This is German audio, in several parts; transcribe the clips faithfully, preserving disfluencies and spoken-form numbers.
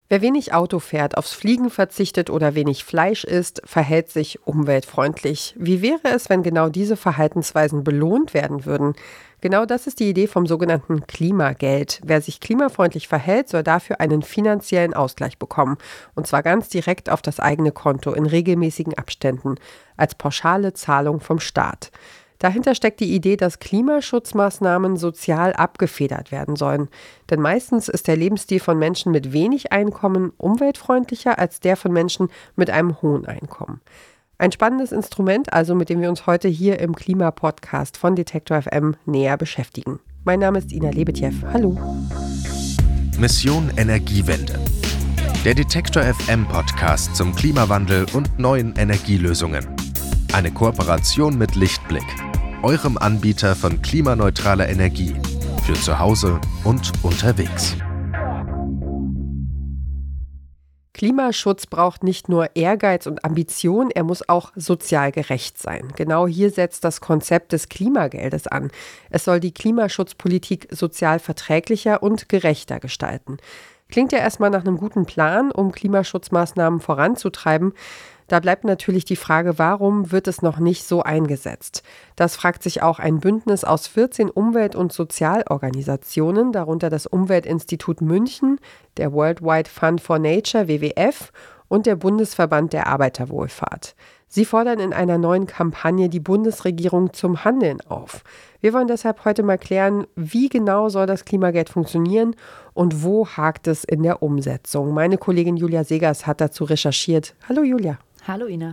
Wer wenig Auto fährt, aufs Fliegen verzichtet oder wenig Fleisch isst, verhält sich umweltfreundlich. Wie wäre es, wenn genau diese Verhaltensweisen belohnt werden würden? Genau das ist die Idee vom sogenannten Klimageld. Wer sich klimafreundlich verhält, soll dafür einen finanziellen Ausgleich bekommen. Und zwar ganz direkt auf das eigene Konto in regelmäßigen Abständen, als pauschale Zahlung vom Staat. Dahinter steckt die Idee, dass Klimaschutzmaßnahmen sozial abgefedert werden sollen. Denn meistens ist der Lebensstil von Menschen mit wenig Einkommen umweltfreundlicher als der von Menschen mit einem hohen Einkommen. Ein spannendes Instrument also, mit dem wir uns heute hier im Klimapodcast von Detektor F M näher beschäftigen. Mein Name ist Ina Lebetjew. Hallo. Mission Energiewende. Der Detektor F M Podcast zum Klimawandel und neuen Energielösungen. Eine Kooperation mit Lichtblick, eurem Anbieter von klimaneutraler Energie für zu Hause und unterwegs. Klimaschutz braucht nicht nur Ehrgeiz und Ambition, er muss auch sozial gerecht sein. Genau hier setzt das Konzept des Klimageldes an. Es soll die Klimaschutzpolitik sozial verträglicher und gerechter gestalten. Klingt ja erstmal nach einem guten Plan, um Klimaschutzmaßnahmen voranzutreiben. Da bleibt natürlich die Frage, warum wird es noch nicht so eingesetzt? Das fragt sich auch ein Bündnis aus vierzehn Umwelt- und Sozialorganisationen, darunter das Umweltinstitut München, der Worldwide Fund for Nature W W F und der Bundesverband der Arbeiterwohlfahrt. Sie fordern in einer neuen Kampagne die Bundesregierung zum Handeln auf. Wir wollen deshalb heute mal klären, wie genau soll das Klimageld funktionieren und wo hakt es in der Umsetzung. Meine Kollegin Julia Segers hat dazu recherchiert. Hallo Julia. Hallo Ina.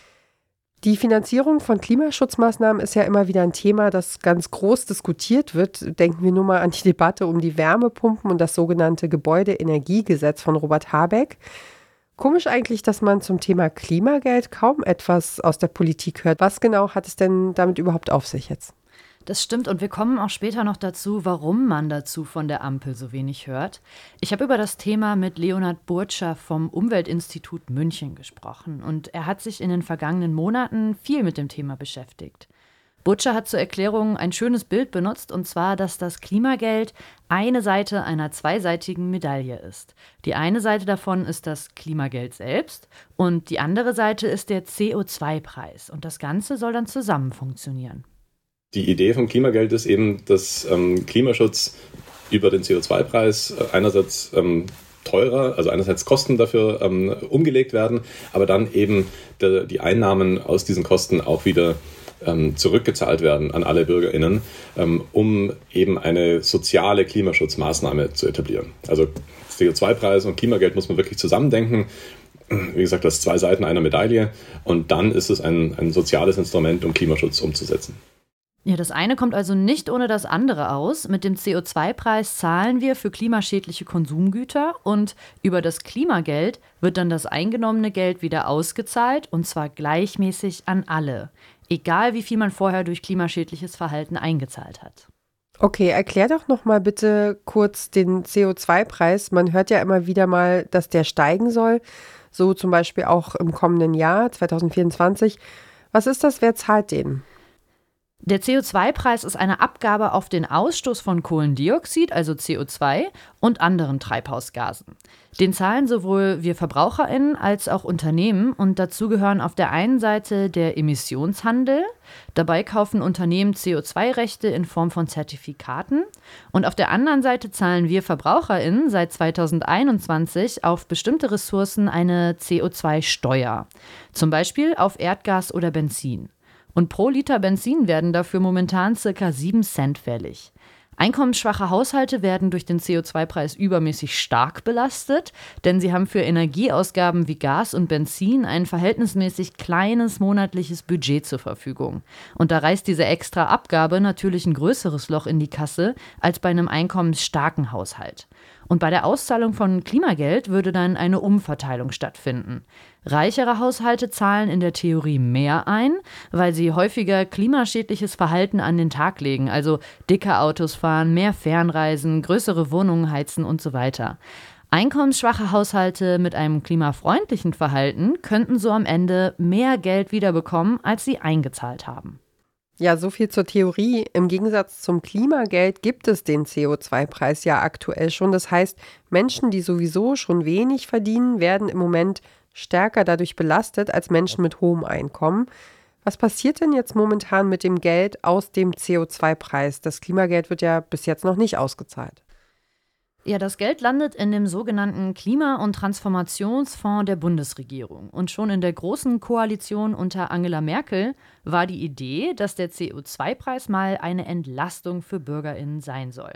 Die Finanzierung von Klimaschutzmaßnahmen ist ja immer wieder ein Thema, das ganz groß diskutiert wird. Denken wir nur mal an die Debatte um die Wärmepumpen und das sogenannte Gebäudeenergiegesetz von Robert Habeck. Komisch eigentlich, dass man zum Thema Klimageld kaum etwas aus der Politik hört. Was genau hat es denn damit überhaupt auf sich jetzt? Das stimmt und wir kommen auch später noch dazu, warum man dazu von der Ampel so wenig hört. Ich habe über das Thema mit Leonhard Burtscher vom Umweltinstitut München gesprochen und er hat sich in den vergangenen Monaten viel mit dem Thema beschäftigt. Burtscher hat zur Erklärung ein schönes Bild benutzt, und zwar, dass das Klimageld eine Seite einer zweiseitigen Medaille ist. Die eine Seite davon ist das Klimageld selbst und die andere Seite ist der C O zwei Preis. Und das Ganze soll dann zusammen funktionieren. Die Idee vom Klimageld ist eben, dass ähm, Klimaschutz über den C O zwei Preis einerseits ähm, teurer, also einerseits Kosten dafür ähm, umgelegt werden, aber dann eben de, die Einnahmen aus diesen Kosten auch wieder ähm, zurückgezahlt werden an alle BürgerInnen, ähm, um eben eine soziale Klimaschutzmaßnahme zu etablieren. Also C O zwei Preis und Klimageld muss man wirklich zusammendenken. Wie gesagt, das zwei Seiten einer Medaille, und dann ist es ein, ein soziales Instrument, um Klimaschutz umzusetzen. Ja, das eine kommt also nicht ohne das andere aus. Mit dem C O zwei Preis zahlen wir für klimaschädliche Konsumgüter und über das Klimageld wird dann das eingenommene Geld wieder ausgezahlt, und zwar gleichmäßig an alle, egal wie viel man vorher durch klimaschädliches Verhalten eingezahlt hat. Okay, erklär doch noch mal bitte kurz den C O zwei Preis. Man hört ja immer wieder mal, dass der steigen soll, so zum Beispiel auch im kommenden Jahr zwanzig vierundzwanzig. Was ist das? Wer zahlt den? Der C O zwei Preis ist eine Abgabe auf den Ausstoß von Kohlendioxid, also C O zwei, und anderen Treibhausgasen. Den zahlen sowohl wir VerbraucherInnen als auch Unternehmen, und dazu gehören auf der einen Seite der Emissionshandel. Dabei kaufen Unternehmen C O zwei Rechte in Form von Zertifikaten, und auf der anderen Seite zahlen wir VerbraucherInnen seit zweitausendeinundzwanzig auf bestimmte Ressourcen eine C O zwei Steuer, zum Beispiel auf Erdgas oder Benzin. Und pro Liter Benzin werden dafür momentan ca. sieben Cent fällig. Einkommensschwache Haushalte werden durch den C O zwei Preis übermäßig stark belastet, denn sie haben für Energieausgaben wie Gas und Benzin ein verhältnismäßig kleines monatliches Budget zur Verfügung. Und da reißt diese extra Abgabe natürlich ein größeres Loch in die Kasse als bei einem einkommensstarken Haushalt. Und bei der Auszahlung von Klimageld würde dann eine Umverteilung stattfinden. Reichere Haushalte zahlen in der Theorie mehr ein, weil sie häufiger klimaschädliches Verhalten an den Tag legen, also dicke Autos fahren, mehr Fernreisen, größere Wohnungen heizen und so weiter. Einkommensschwache Haushalte mit einem klimafreundlichen Verhalten könnten so am Ende mehr Geld wiederbekommen, als sie eingezahlt haben. Ja, so viel zur Theorie. Im Gegensatz zum Klimageld gibt es den C O zwei Preis ja aktuell schon. Das heißt, Menschen, die sowieso schon wenig verdienen, werden im Moment stärker dadurch belastet als Menschen mit hohem Einkommen. Was passiert denn jetzt momentan mit dem Geld aus dem C O zwei Preis? Das Klimageld wird ja bis jetzt noch nicht ausgezahlt. Ja, das Geld landet in dem sogenannten Klima- und Transformationsfonds der Bundesregierung. Und schon in der Großen Koalition unter Angela Merkel war die Idee, dass der C O zwei Preis mal eine Entlastung für BürgerInnen sein soll.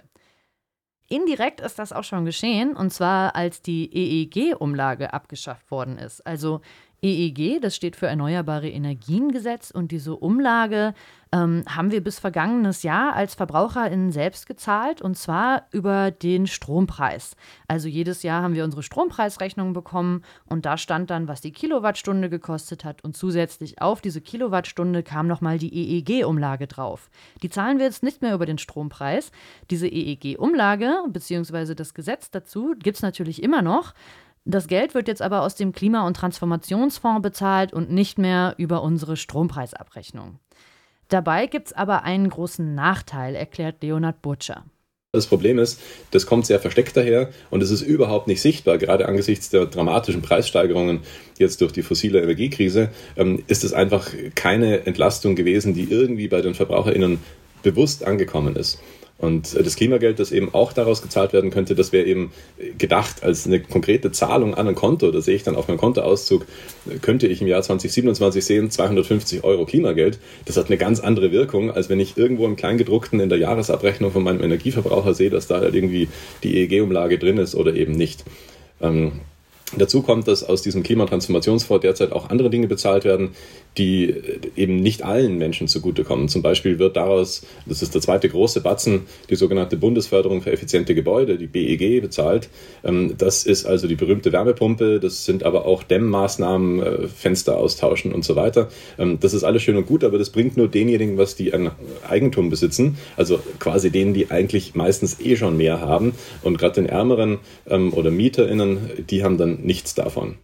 Indirekt ist das auch schon geschehen, und zwar als die E E G-Umlage abgeschafft worden ist. Also E E G, das steht für Erneuerbare Energien-Gesetz, und diese Umlage ähm, haben wir bis vergangenes Jahr als VerbraucherInnen selbst gezahlt, und zwar über den Strompreis. Also jedes Jahr haben wir unsere Strompreisrechnung bekommen, und da stand dann, was die Kilowattstunde gekostet hat, und zusätzlich auf diese Kilowattstunde kam nochmal die E E G-Umlage drauf. Die zahlen wir jetzt nicht mehr über den Strompreis. Diese E E G-Umlage bzw. das Gesetz dazu gibt es natürlich immer noch. Das Geld wird jetzt aber aus dem Klima- und Transformationsfonds bezahlt und nicht mehr über unsere Strompreisabrechnung. Dabei gibt es aber einen großen Nachteil, erklärt Leonhard Burtscher. Das Problem ist, das kommt sehr versteckt daher und es ist überhaupt nicht sichtbar. Gerade angesichts der dramatischen Preissteigerungen jetzt durch die fossile Energiekrise ähm, ist es einfach keine Entlastung gewesen, die irgendwie bei den VerbraucherInnen bewusst angekommen ist. Und das Klimageld, das eben auch daraus gezahlt werden könnte, das wäre eben gedacht als eine konkrete Zahlung an ein Konto. Da sehe ich dann auf meinem Kontoauszug, könnte ich im Jahr zwanzig siebenundzwanzig sehen, zweihundertfünfzig Euro Klimageld. Das hat eine ganz andere Wirkung, als wenn ich irgendwo im Kleingedruckten in der Jahresabrechnung von meinem Energieverbraucher sehe, dass da halt irgendwie die E E G-Umlage drin ist oder eben nicht. Ähm, Dazu kommt, dass aus diesem Klimatransformationsfonds derzeit auch andere Dinge bezahlt werden, die eben nicht allen Menschen zugutekommen. Zum Beispiel wird daraus, das ist der zweite große Batzen, die sogenannte Bundesförderung für effiziente Gebäude, die B E G, bezahlt. Das ist also die berühmte Wärmepumpe, das sind aber auch Dämmmaßnahmen, Fenster austauschen und so weiter. Das ist alles schön und gut, aber das bringt nur denjenigen, was die ein Eigentum besitzen, also quasi denen, die eigentlich meistens eh schon mehr haben. Und gerade den Ärmeren oder MieterInnen, die haben dann nichts davon.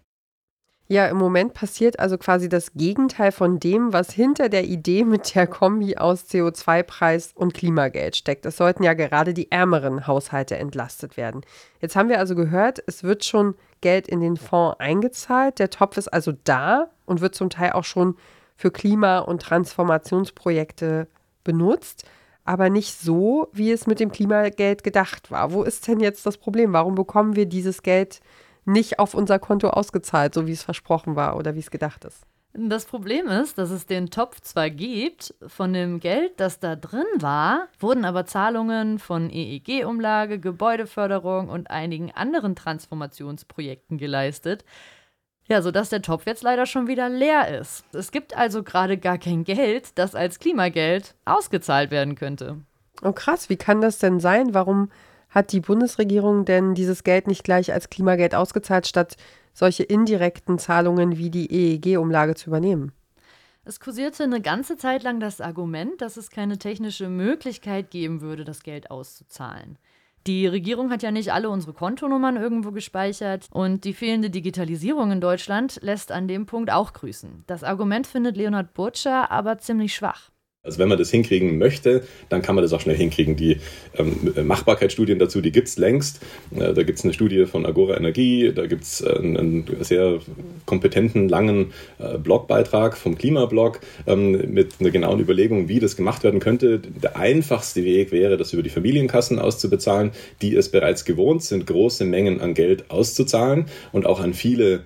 Ja, im Moment passiert also quasi das Gegenteil von dem, was hinter der Idee mit der Kombi aus C O zwei Preis und Klimageld steckt. Es sollten ja gerade die ärmeren Haushalte entlastet werden. Jetzt haben wir also gehört, es wird schon Geld in den Fonds eingezahlt. Der Topf ist also da und wird zum Teil auch schon für Klima- und Transformationsprojekte benutzt, aber nicht so, wie es mit dem Klimageld gedacht war. Wo ist denn jetzt das Problem? Warum bekommen wir dieses Geld nicht auf unser Konto ausgezahlt, so wie es versprochen war oder wie es gedacht ist? Das Problem ist, dass es den Topf zwar gibt, von dem Geld, das da drin war, wurden aber Zahlungen von E E G-Umlage, Gebäudeförderung und einigen anderen Transformationsprojekten geleistet, ja, sodass der Topf jetzt leider schon wieder leer ist. Es gibt also gerade gar kein Geld, das als Klimageld ausgezahlt werden könnte. Oh krass, wie kann das denn sein? Warum hat die Bundesregierung denn dieses Geld nicht gleich als Klimageld ausgezahlt, statt solche indirekten Zahlungen wie die E E G-Umlage zu übernehmen? Es kursierte eine ganze Zeit lang das Argument, dass es keine technische Möglichkeit geben würde, das Geld auszuzahlen. Die Regierung hat ja nicht alle unsere Kontonummern irgendwo gespeichert und die fehlende Digitalisierung in Deutschland lässt an dem Punkt auch grüßen. Das Argument findet Leonhard Burtscher aber ziemlich schwach. Also wenn man das hinkriegen möchte, dann kann man das auch schnell hinkriegen. Die ähm, Machbarkeitsstudien dazu, die gibt es längst. Äh, da gibt es eine Studie von Agora Energie, da gibt es äh, einen sehr kompetenten, langen äh, Blogbeitrag vom Klimablog ähm, mit einer genauen Überlegung, wie das gemacht werden könnte. Der einfachste Weg wäre, das über die Familienkassen auszubezahlen, die es bereits gewohnt sind, große Mengen an Geld auszuzahlen und auch an viele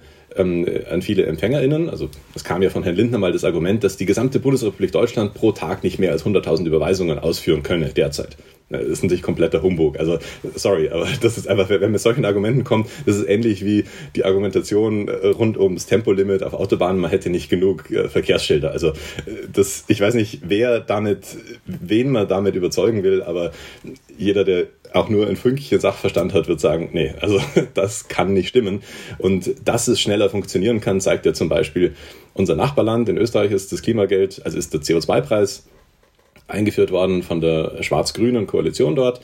an viele EmpfängerInnen. Also es kam ja von Herrn Lindner mal das Argument, dass die gesamte Bundesrepublik Deutschland pro Tag nicht mehr als hunderttausend Überweisungen ausführen könne derzeit. Das ist natürlich kompletter Humbug. Also sorry, aber das ist einfach, wenn man mit solchen Argumenten kommt, das ist ähnlich wie die Argumentation rund ums Tempolimit auf Autobahnen, man hätte nicht genug Verkehrsschilder. Also das, ich weiß nicht, wer damit, wen man damit überzeugen will, aber jeder, der auch nur ein Fünkchen Sachverstand hat, wird sagen, nee, also das kann nicht stimmen. Und dass es schneller funktionieren kann, zeigt ja zum Beispiel unser Nachbarland. In Österreich ist das Klimageld, also ist der C O zwei Preis eingeführt worden von der schwarz-grünen Koalition dort.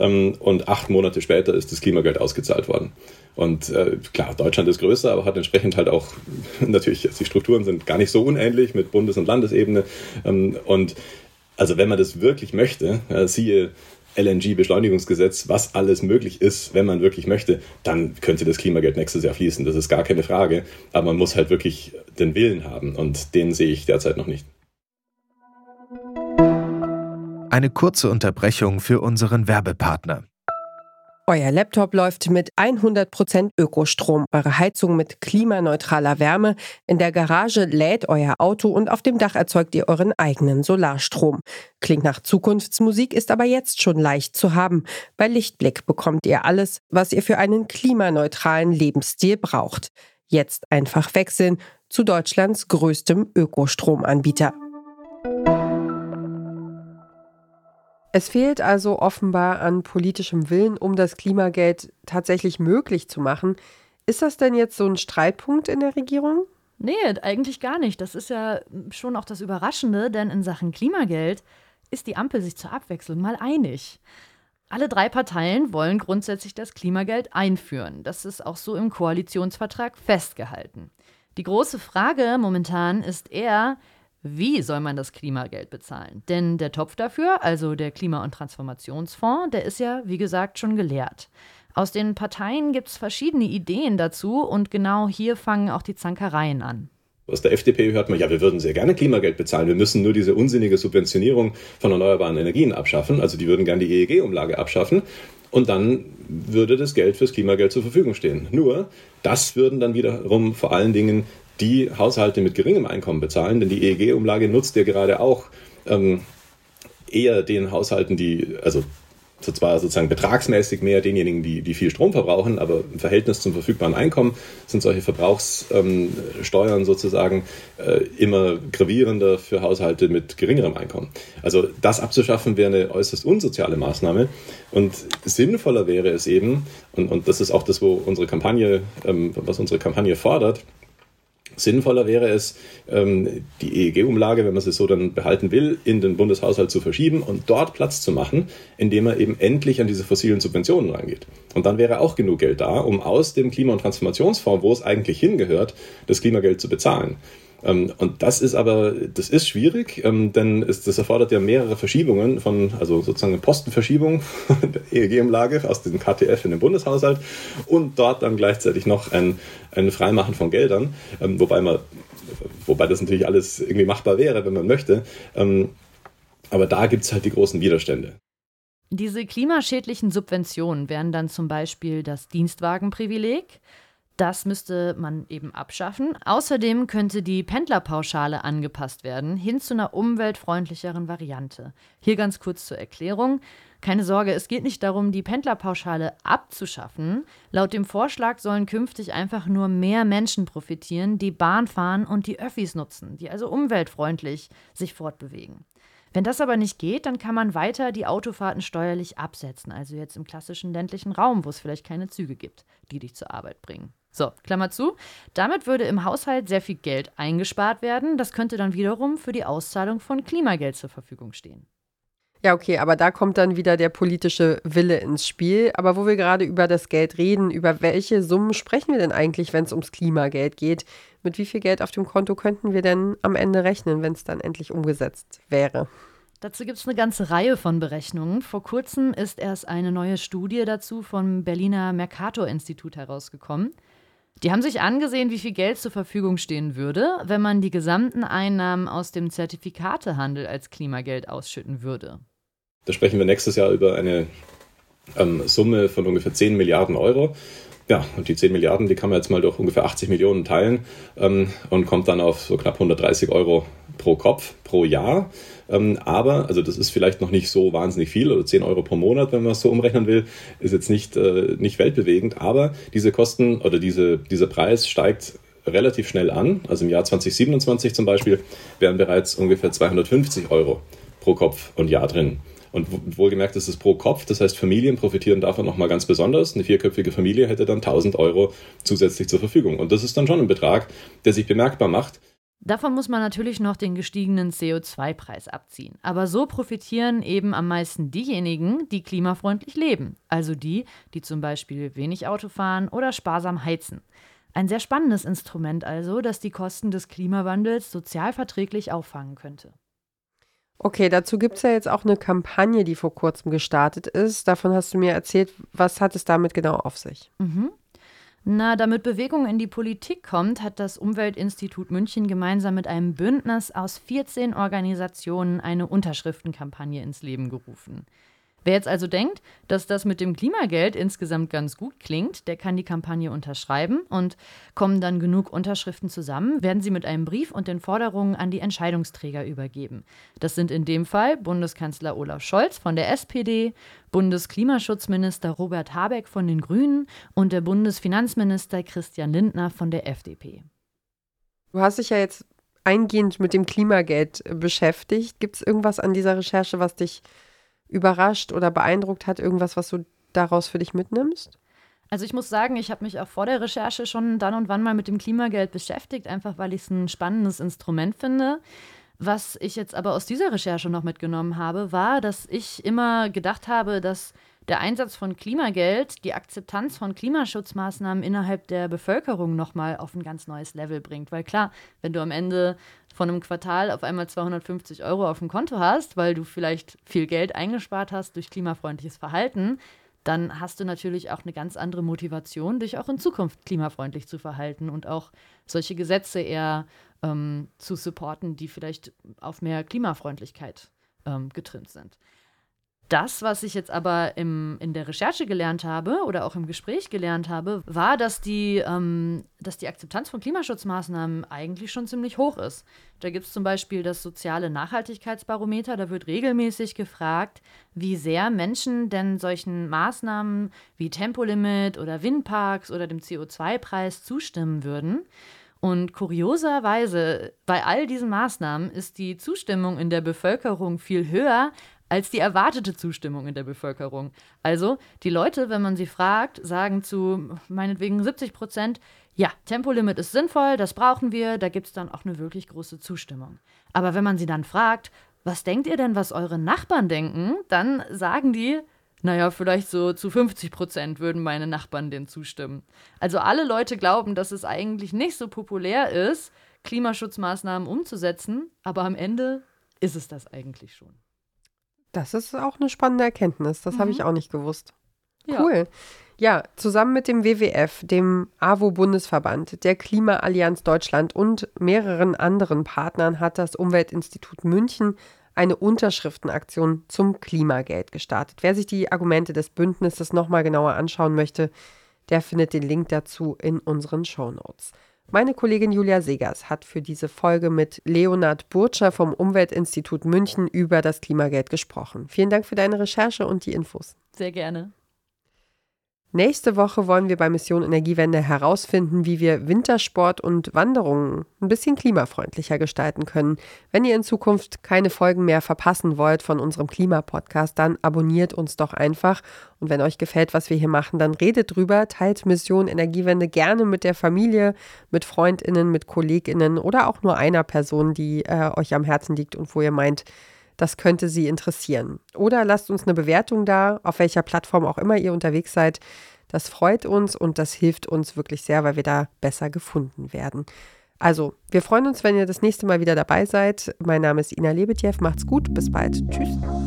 Und acht Monate später ist das Klimageld ausgezahlt worden. Und äh, klar, Deutschland ist größer, aber hat entsprechend halt auch, natürlich, die Strukturen sind gar nicht so unähnlich mit Bundes- und Landesebene. Und Also wenn man das wirklich möchte, äh, siehe L N G-Beschleunigungsgesetz, was alles möglich ist, wenn man wirklich möchte, dann könnte das Klimageld nächstes Jahr fließen. Das ist gar keine Frage. Aber man muss halt wirklich den Willen haben und den sehe ich derzeit noch nicht. Eine kurze Unterbrechung für unseren Werbepartner. Euer Laptop läuft mit hundert Prozent Ökostrom, eure Heizung mit klimaneutraler Wärme, in der Garage lädt euer Auto und auf dem Dach erzeugt ihr euren eigenen Solarstrom. Klingt nach Zukunftsmusik, ist aber jetzt schon leicht zu haben. Bei Lichtblick bekommt ihr alles, was ihr für einen klimaneutralen Lebensstil braucht. Jetzt einfach wechseln zu Deutschlands größtem Ökostromanbieter. Es fehlt also offenbar an politischem Willen, um das Klimageld tatsächlich möglich zu machen. Ist das denn jetzt so ein Streitpunkt in der Regierung? Nee, eigentlich gar nicht. Das ist ja schon auch das Überraschende, denn in Sachen Klimageld ist die Ampel sich zur Abwechslung mal einig. Alle drei Parteien wollen grundsätzlich das Klimageld einführen. Das ist auch so im Koalitionsvertrag festgehalten. Die große Frage momentan ist eher, wie soll man das Klimageld bezahlen? Denn der Topf dafür, also der Klima- und Transformationsfonds, der ist ja, wie gesagt, schon geleert. Aus den Parteien gibt es verschiedene Ideen dazu und genau hier fangen auch die Zankereien an. Aus der F D P hört man, ja, wir würden sehr gerne Klimageld bezahlen. Wir müssen nur diese unsinnige Subventionierung von erneuerbaren Energien abschaffen. Also die würden gerne die E E G-Umlage abschaffen. Und dann würde das Geld fürs Klimageld zur Verfügung stehen. Nur, das würden dann wiederum vor allen Dingen die Haushalte mit geringem Einkommen bezahlen, denn die E E G-Umlage nutzt ja gerade auch ähm, eher den Haushalten, die, also zwar sozusagen betragsmäßig mehr denjenigen, die, die viel Strom verbrauchen, aber im Verhältnis zum verfügbaren Einkommen sind solche Verbrauchssteuern ähm, sozusagen äh, immer gravierender für Haushalte mit geringerem Einkommen. Also das abzuschaffen wäre eine äußerst unsoziale Maßnahme und sinnvoller wäre es eben, und, und das ist auch das, wo unsere Kampagne, ähm, was unsere Kampagne fordert, sinnvoller wäre es, die E E G-Umlage, wenn man sie so dann behalten will, in den Bundeshaushalt zu verschieben und dort Platz zu machen, indem man eben endlich an diese fossilen Subventionen rangeht. Und dann wäre auch genug Geld da, um aus dem Klima- und Transformationsfonds, wo es eigentlich hingehört, das Klimageld zu bezahlen. Und das ist aber, das ist schwierig, denn es, das erfordert ja mehrere Verschiebungen von, also sozusagen eine Postenverschiebung der E E G-Umlage aus dem K T F in den Bundeshaushalt und dort dann gleichzeitig noch ein, ein Freimachen von Geldern, wobei man, wobei das natürlich alles irgendwie machbar wäre, wenn man möchte. Aber da gibt es halt die großen Widerstände. Diese klimaschädlichen Subventionen wären dann zum Beispiel das Dienstwagenprivileg. Das müsste man eben abschaffen. Außerdem könnte die Pendlerpauschale angepasst werden, hin zu einer umweltfreundlicheren Variante. Hier ganz kurz zur Erklärung. Keine Sorge, es geht nicht darum, die Pendlerpauschale abzuschaffen. Laut dem Vorschlag sollen künftig einfach nur mehr Menschen profitieren, die Bahn fahren und die Öffis nutzen, die also umweltfreundlich sich fortbewegen. Wenn das aber nicht geht, dann kann man weiter die Autofahrten steuerlich absetzen, also jetzt im klassischen ländlichen Raum, wo es vielleicht keine Züge gibt, die dich zur Arbeit bringen. So, Klammer zu. Damit würde im Haushalt sehr viel Geld eingespart werden. Das könnte dann wiederum für die Auszahlung von Klimageld zur Verfügung stehen. Ja, okay, aber da kommt dann wieder der politische Wille ins Spiel. Aber wo wir gerade über das Geld reden, über welche Summen sprechen wir denn eigentlich, wenn es ums Klimageld geht? Mit wie viel Geld auf dem Konto könnten wir denn am Ende rechnen, wenn es dann endlich umgesetzt wäre? Dazu gibt es eine ganze Reihe von Berechnungen. Vor kurzem ist erst eine neue Studie dazu vom Berliner Mercator-Institut herausgekommen. Die haben sich angesehen, wie viel Geld zur Verfügung stehen würde, wenn man die gesamten Einnahmen aus dem Zertifikatehandel als Klimageld ausschütten würde. Da sprechen wir nächstes Jahr über eine ähm, Summe von ungefähr zehn Milliarden Euro. Ja, und die zehn Milliarden, die kann man jetzt mal durch ungefähr achtzig Millionen teilen ähm, und kommt dann auf so knapp hundertdreißig Euro pro Kopf pro Jahr. Ähm, aber, also das ist vielleicht noch nicht so wahnsinnig viel, oder zehn Euro pro Monat, wenn man es so umrechnen will, ist jetzt nicht, äh, nicht weltbewegend. Aber diese Kosten oder diese, dieser Preis steigt relativ schnell an. Also im Jahr zwanzig siebenundzwanzig zum Beispiel wären bereits ungefähr zweihundertfünfzig Euro pro Kopf und Jahr drin. Und wohlgemerkt ist es pro Kopf, das heißt Familien profitieren davon nochmal ganz besonders. Eine vierköpfige Familie hätte dann tausend Euro zusätzlich zur Verfügung. Und das ist dann schon ein Betrag, der sich bemerkbar macht. Davon muss man natürlich noch den gestiegenen C O zwei Preis abziehen. Aber so profitieren eben am meisten diejenigen, die klimafreundlich leben. Also die, die zum Beispiel wenig Auto fahren oder sparsam heizen. Ein sehr spannendes Instrument also, das die Kosten des Klimawandels sozialverträglich auffangen könnte. Okay, dazu gibt es ja jetzt auch eine Kampagne, die vor kurzem gestartet ist. Davon hast du mir erzählt. Was hat es damit genau auf sich? Mhm. Na, damit Bewegung in die Politik kommt, hat das Umweltinstitut München gemeinsam mit einem Bündnis aus vierzehn Organisationen eine Unterschriftenkampagne ins Leben gerufen. Wer jetzt also denkt, dass das mit dem Klimageld insgesamt ganz gut klingt, der kann die Kampagne unterschreiben und kommen dann genug Unterschriften zusammen, werden sie mit einem Brief und den Forderungen an die Entscheidungsträger übergeben. Das sind in dem Fall Bundeskanzler Olaf Scholz von der S P D, Bundesklimaschutzminister Robert Habeck von den Grünen und der Bundesfinanzminister Christian Lindner von der F D P. Du hast dich ja jetzt eingehend mit dem Klimageld beschäftigt. Gibt es irgendwas an dieser Recherche, was dich überrascht oder beeindruckt hat, irgendwas, was du daraus für dich mitnimmst? Also ich muss sagen, ich habe mich auch vor der Recherche schon dann und wann mal mit dem Klimageld beschäftigt, einfach weil ich es ein spannendes Instrument finde. Was ich jetzt aber aus dieser Recherche noch mitgenommen habe, war, dass ich immer gedacht habe, dass der Einsatz von Klimageld die Akzeptanz von Klimaschutzmaßnahmen innerhalb der Bevölkerung nochmal auf ein ganz neues Level bringt. Weil klar, wenn du am Ende von einem Quartal auf einmal zweihundertfünfzig Euro auf dem Konto hast, weil du vielleicht viel Geld eingespart hast durch klimafreundliches Verhalten, dann hast du natürlich auch eine ganz andere Motivation, dich auch in Zukunft klimafreundlich zu verhalten und auch solche Gesetze eher ähm, zu supporten, die vielleicht auf mehr Klimafreundlichkeit ähm, getrimmt sind. Das, was ich jetzt aber im, in der Recherche gelernt habe oder auch im Gespräch gelernt habe, war, dass die, ähm, dass die Akzeptanz von Klimaschutzmaßnahmen eigentlich schon ziemlich hoch ist. Da gibt es zum Beispiel das soziale Nachhaltigkeitsbarometer. Da wird regelmäßig gefragt, wie sehr Menschen denn solchen Maßnahmen wie Tempolimit oder Windparks oder dem C O zwei Preis zustimmen würden. Und kurioserweise, bei all diesen Maßnahmen ist die Zustimmung in der Bevölkerung viel höher als die erwartete Zustimmung in der Bevölkerung. Also die Leute, wenn man sie fragt, sagen zu meinetwegen siebzig Prozent, ja, Tempolimit ist sinnvoll, das brauchen wir, da gibt es dann auch eine wirklich große Zustimmung. Aber wenn man sie dann fragt, was denkt ihr denn, was eure Nachbarn denken, dann sagen die, naja, vielleicht so zu fünfzig Prozent würden meine Nachbarn denen zustimmen. Also alle Leute glauben, dass es eigentlich nicht so populär ist, Klimaschutzmaßnahmen umzusetzen, aber am Ende ist es das eigentlich schon. Das ist auch eine spannende Erkenntnis. Das mhm. habe ich auch nicht gewusst. Ja. Cool. Ja, zusammen mit dem W W F, dem A W O-Bundesverband, der Klimaallianz Deutschland und mehreren anderen Partnern hat das Umweltinstitut München eine Unterschriftenaktion zum Klimageld gestartet. Wer sich die Argumente des Bündnisses nochmal genauer anschauen möchte, der findet den Link dazu in unseren Shownotes. Meine Kollegin Julia Segers hat für diese Folge mit Leonhard Burtscher vom Umweltinstitut München über das Klimageld gesprochen. Vielen Dank für deine Recherche und die Infos. Sehr gerne. Nächste Woche wollen wir bei Mission Energiewende herausfinden, wie wir Wintersport und Wanderungen ein bisschen klimafreundlicher gestalten können. Wenn ihr in Zukunft keine Folgen mehr verpassen wollt von unserem Klimapodcast, dann abonniert uns doch einfach. Und wenn euch gefällt, was wir hier machen, dann redet drüber, teilt Mission Energiewende gerne mit der Familie, mit FreundInnen, mit KollegInnen oder auch nur einer Person, die äh, euch am Herzen liegt und wo ihr meint, das könnte Sie interessieren. Oder lasst uns eine Bewertung da, auf welcher Plattform auch immer ihr unterwegs seid. Das freut uns und das hilft uns wirklich sehr, weil wir da besser gefunden werden. Also, wir freuen uns, wenn ihr das nächste Mal wieder dabei seid. Mein Name ist Ina Lebetjew. Macht's gut. Bis bald. Tschüss.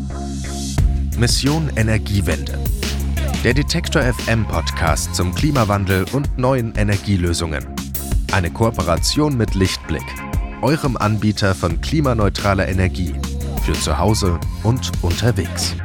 Mission Energiewende. Der Detektor F M Podcast zum Klimawandel und neuen Energielösungen. Eine Kooperation mit Lichtblick, eurem Anbieter von klimaneutraler Energie. Für zu Hause und unterwegs.